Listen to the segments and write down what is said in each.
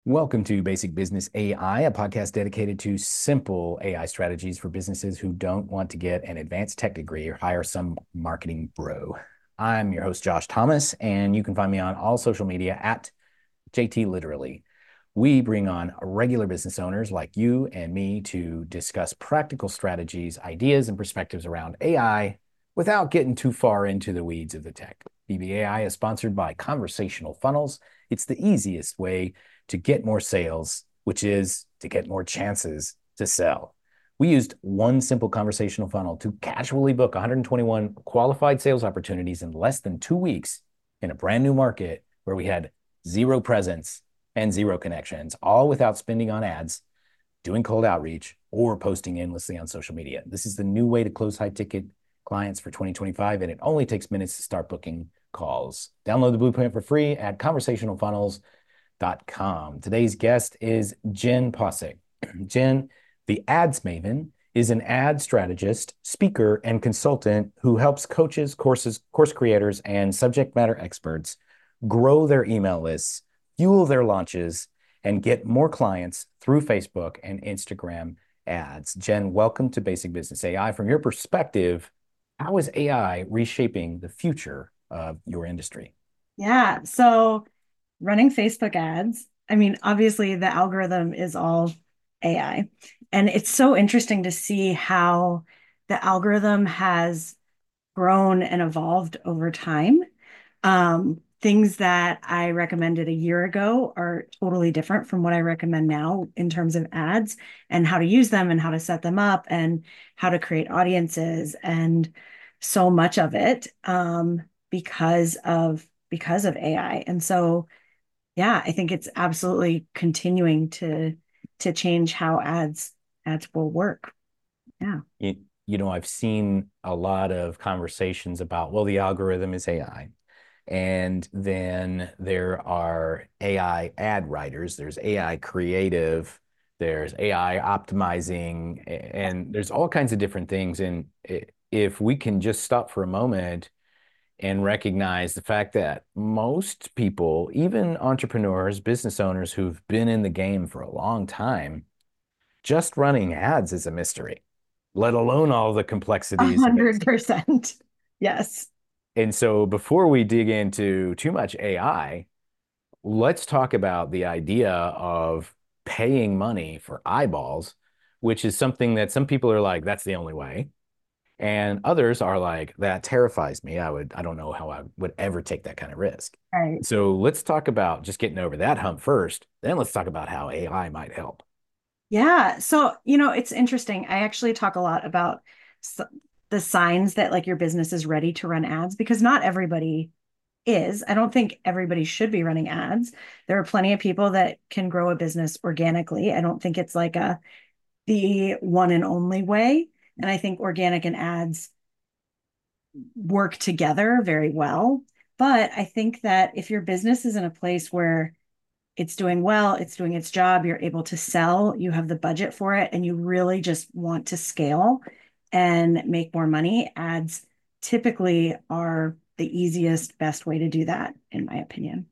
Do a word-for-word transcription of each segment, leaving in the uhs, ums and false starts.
Welcome to Basic Business A I, a podcast dedicated to simple A I strategies for businesses who don't want to get an advanced tech degree or hire some marketing bro. I'm your host, Josh Thomas, and you can find me on all social media at J T Literally. We bring on regular business owners like you and me to discuss practical strategies, ideas, and perspectives around A I without getting too far into the weeds of the tech. B B A I is sponsored by Conversational Funnels. It's the easiest way to get more sales, which is to get more chances to sell. We used one simple conversational funnel to casually book one hundred twenty-one qualified sales opportunities in less than two weeks in a brand new market where we had zero presence and zero connections, all without spending on ads, doing cold outreach, or posting endlessly on social media. This is the new way to close high ticket clients for twenty twenty-five, and it only takes minutes to start booking calls. Download the blueprint for free at conversational funnels dot com. Today's guest is Jen Posick. Jen, the ads maven, is an ad strategist, speaker, and consultant who helps coaches, courses, course creators, and subject matter experts grow their email lists, fuel their launches, and get more clients through Facebook and Instagram ads. Jen, welcome to Basic Business A I. From your perspective, how is A I reshaping the future of your industry? Yeah. So running Facebook ads, I mean, obviously the algorithm is all A I. And it's so interesting to see how the algorithm has grown and evolved over time. Um, things that I recommended a year ago are totally different from what I recommend now in terms of ads and how to use them and how to set them up and how to create audiences and so much of it um, because of because of A I. And so, yeah, I think it's absolutely continuing to to change how ads ads will work. Yeah. You, you know, I've seen a lot of conversations about, well, the algorithm is A I. And then there are A I ad writers, there's A I creative, there's A I optimizing, and there's all kinds of different things. And if we can just stop for a moment and recognize the fact that most people, even entrepreneurs, business owners who've been in the game for a long time, just running ads is a mystery, let alone all the A complexities of it. hundred percent. Yes. And so before we dig into too much A I, let's talk about the idea of paying money for eyeballs, which is something that some people are like, that's the only way. And others are like, that terrifies me. I would, I don't know how I would ever take that kind of risk. Right. So let's talk about just getting over that hump first. Then let's talk about how A I might help. Yeah. So, you know, it's interesting. I actually talk a lot about s- the signs that like your business is ready to run ads because not everybody is. I don't think everybody should be running ads. There are plenty of people that can grow a business organically. I don't think it's like a the one and only way. And I think organic and ads work together very well. But I think that if your business is in a place where it's doing well, it's doing its job, you're able to sell, you have the budget for it, and you really just want to scale and make more money, ads typically are the easiest, best way to do that, in my opinion.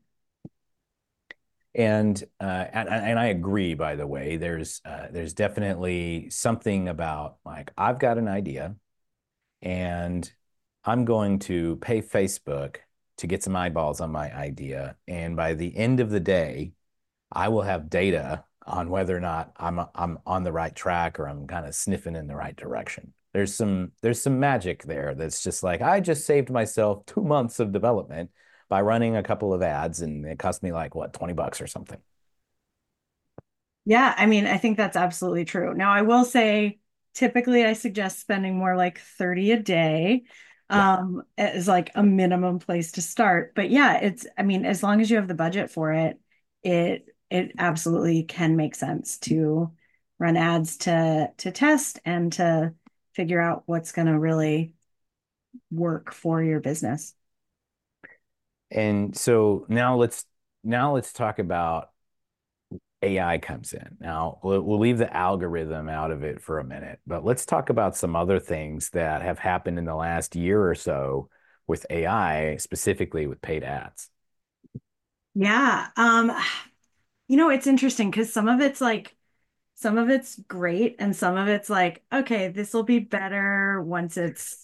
And uh, and and I agree, by the way, there's uh, there's definitely something about like I've got an idea and I'm going to pay Facebook to get some eyeballs on my idea. And by the end of the day, I will have data on whether or not I'm I'm on the right track or I'm kind of sniffing in the right direction. There's some there's some magic there that's just like I just saved myself two months of development by running a couple of ads and it cost me like what, twenty bucks or something. Yeah, I mean, I think that's absolutely true. Now, I will say, typically, I suggest spending more like thirty a day Yeah. um, as like a minimum place to start. But yeah, it's, I mean, as long as you have the budget for it, it it absolutely can make sense to run ads to to test and to figure out what's going to really work for your business. And so now let's now let's talk about A I comes in. Now, we'll, we'll leave the algorithm out of it for a minute, but let's talk about some other things that have happened in the last year or so with A I, specifically with paid ads. Yeah. Um, You know, it's interesting because some of it's like, some of it's great, and some of it's like, okay, this will be better once it's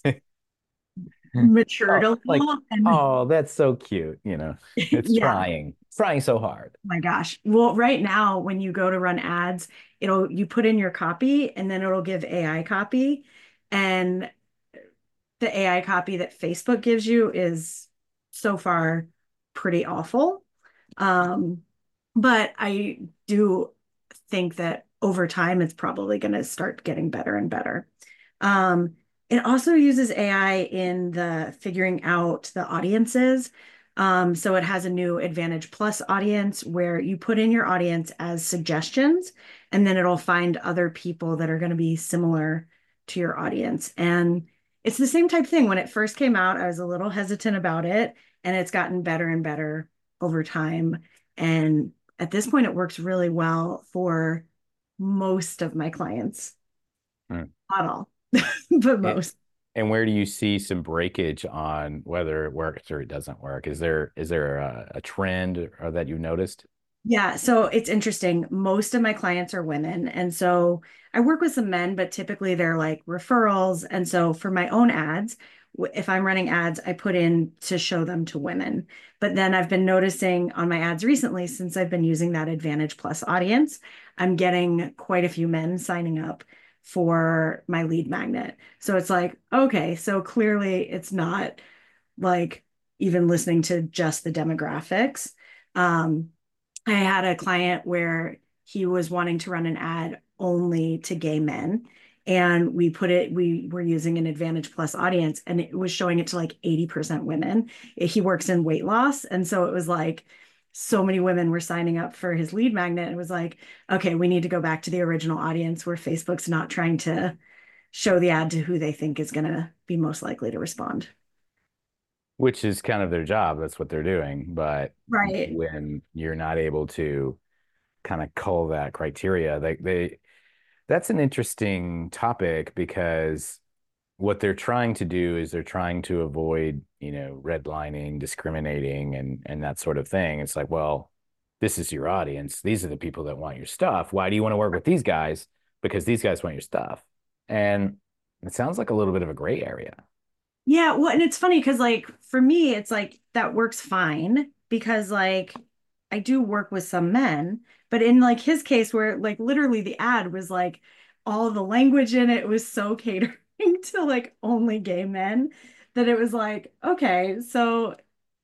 matured Oh, a like, little. And oh, that's so cute. You know, it's yeah, trying, trying so hard. my gosh. Well, right now, when you go to run ads, it'll you put in your copy and then it'll give A I copy. And the A I copy that Facebook gives you is so far pretty awful. Um, but I do think that over time it's probably going to start getting better and better. Um, it also uses A I in the figuring out the audiences. Um, so it has a new Advantage Plus audience where you put in your audience as suggestions, and then it'll find other people that are going to be similar to your audience. And it's the same type thing. When it first came out, I was a little hesitant about it, and it's gotten better and better over time. And at this point, it works really well for most of my clients. Hmm. Not all, but It, most. and where do you see some breakage on whether it works or it doesn't work? Is there is there a, a trend or that you've noticed? Yeah, so it's interesting. Most of my clients are women. And so I work with some men, but typically they're like referrals. And so for my own ads, w- if I'm running ads, I put in to show them to women. But then I've been noticing on my ads recently, since I've been using that Advantage Plus audience, I'm getting quite a few men signing up for my lead magnet. So it's like, okay, so clearly it's not like even listening to just the demographics. Um, I had a client where he was wanting to run an ad only to gay men. And we put it, we were using an Advantage Plus audience, and it was showing it to like eighty percent women. He works in weight loss. And so it was like so many women were signing up for his lead magnet. It was like, okay, we need to go back to the original audience where Facebook's not trying to show the ad to who they think is going to be most likely to respond. Which is kind of their job. That's what they're doing. But Right. when you're not able to kind of cull that criteria, they they that's an interesting topic because what they're trying to do is they're trying to avoid, you know, redlining, discriminating, and and that sort of thing. It's like, well, this is your audience. These are the people that want your stuff. Why do you want to work with these guys? Because these guys want your stuff. And it sounds like a little bit of a gray area. Yeah, well, and it's funny because like for me, it's like that works fine because like I do work with some men, but in like his case where like literally the ad was like all the language in it was so catering to like only gay men that it was like, okay, so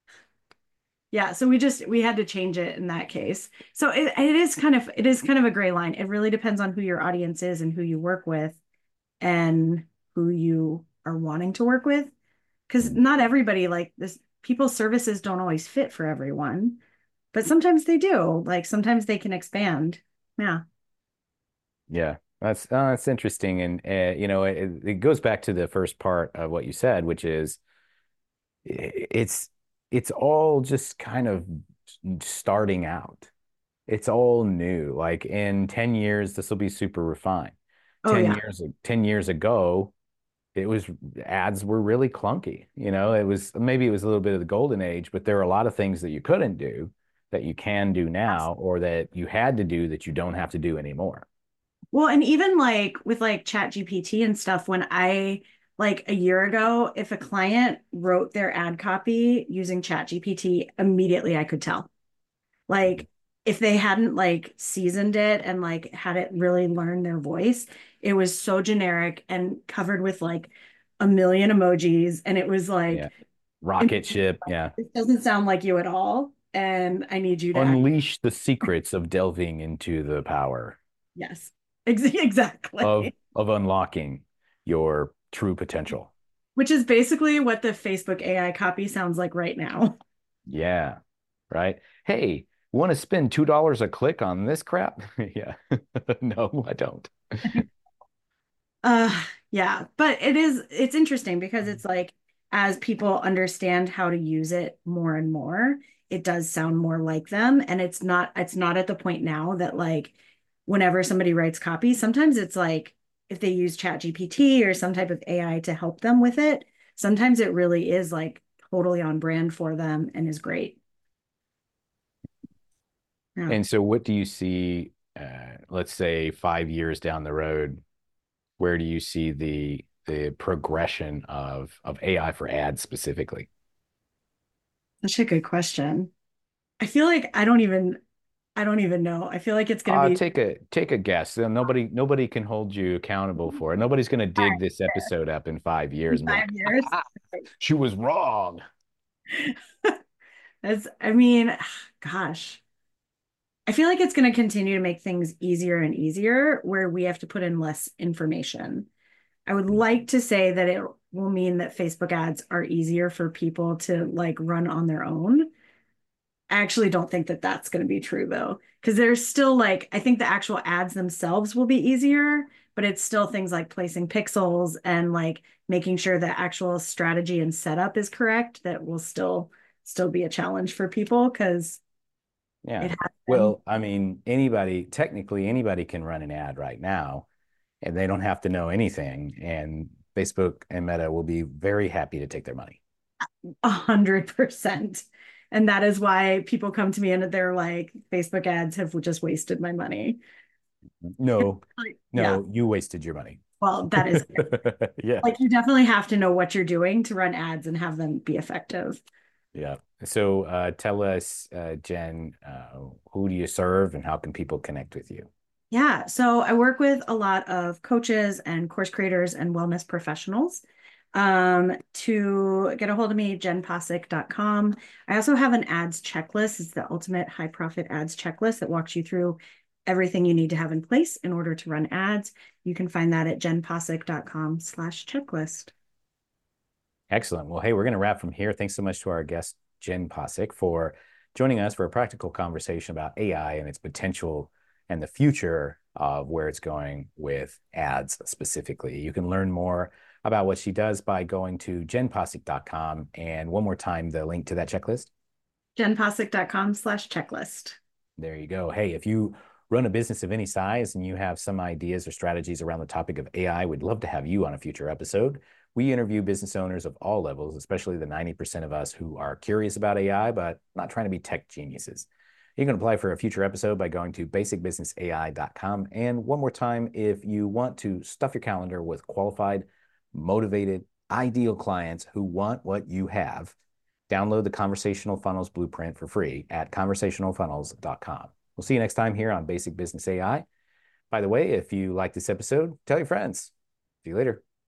yeah, so we just we had to change it in that case. So it, it is kind of it is kind of a gray line. It really depends on who your audience is and who you work with and who you are wanting to work with. Because not everybody like this, people's services don't always fit for everyone, but sometimes they do. Like sometimes they can expand. Yeah. Yeah, that's uh, that's interesting, and uh, you know, it, it goes back to the first part of what you said, which is it's it's all just kind of starting out. It's all new. Like in ten years, this will be super refined. Oh, ten yeah. years ten years ago, it was ads were really clunky. You know, it was maybe it was a little bit of the golden age, but there are a lot of things that you couldn't do that you can do now, or that you had to do that you don't have to do anymore. Well, and even like with like Chat G P T and stuff, when I like a year ago, if a client wrote their ad copy using Chat G P T, immediately I could tell. Like if they hadn't like seasoned it and like had it really learn their voice, it was so generic and covered with like a million emojis. And it was Yeah. like, Rocket ship. Yeah. it doesn't sound like you at all. And I need you to act. Unleash the secrets of delving into the power Yes, Ex- of exactly. of unlocking your true potential. Which is basically what the Facebook A I copy sounds like right now. Yeah. Right. Hey, want to spend two dollars a click on this crap? Yeah. No, I don't. Uh, yeah, but it is, it's interesting because it's like as people understand how to use it more and more, it does sound more like them. And it's not, it's not at the point now that like whenever somebody writes copy, sometimes it's like if they use Chat G P T or some type of A I to help them with it, sometimes it really is like totally on brand for them and is great. Yeah. And so what do you see, uh, let's say five years down the road, where do you see the the progression of of A I for ads specifically? Such a good question. I feel like I don't even I don't even know. I feel like it's going to Uh, be take a take a guess. Uh, Nobody nobody can hold you accountable for it. Nobody's going to all dig this right, episode up in five in years and be five like, years. she was wrong. As I mean, gosh, I feel like it's going to continue to make things easier and easier where we have to put in less information. I would like to say that it will mean that Facebook ads are easier for people to like run on their own. I actually don't think that that's going to be true though, because there's still like, I think the actual ads themselves will be easier, but it's still things like placing pixels and like making sure the actual strategy and setup is correct that will still still be a challenge for people because it Yeah. has been. Well, I mean, anybody, technically anybody can run an ad right now and they don't have to know anything. And Facebook and Meta will be very happy to take their money. A hundred percent. And that is why people come to me and they're like, Facebook ads have just wasted my money. No, Like, yeah. no, you wasted your money. Well, that is Yeah. like you definitely have to know what you're doing to run ads and have them be effective. Yeah. So uh, tell us, uh, Jen, uh, who do you serve and how can people connect with you? Yeah. So I work with a lot of coaches and course creators and wellness professionals. Um, to get a hold of me, jen posick dot com. I also have an ads checklist. It's the ultimate high profit ads checklist that walks you through everything you need to have in place in order to run ads. You can find that at jen posick dot com slash checklist. Excellent. Well, hey, we're going to wrap from here. Thanks so much to our guest, Jen Posick, for joining us for a practical conversation about A I and its potential and the future of where it's going with ads specifically. You can learn more about what she does by going to jen posick dot com. And one more time, the link to that checklist. jen posick dot com slash checklist. There you go. Hey, if you run a business of any size and you have some ideas or strategies around the topic of A I, we'd love to have you on a future episode. We interview business owners of all levels, especially the ninety percent of us who are curious about A I, but not trying to be tech geniuses. You can apply for a future episode by going to basic business A I dot com. And one more time, if you want to stuff your calendar with qualified, motivated, ideal clients who want what you have, download the Conversational Funnels Blueprint for free at conversational funnels dot com. We'll see you next time here on Basic Business A I. By the way, if you like this episode, tell your friends. See you later.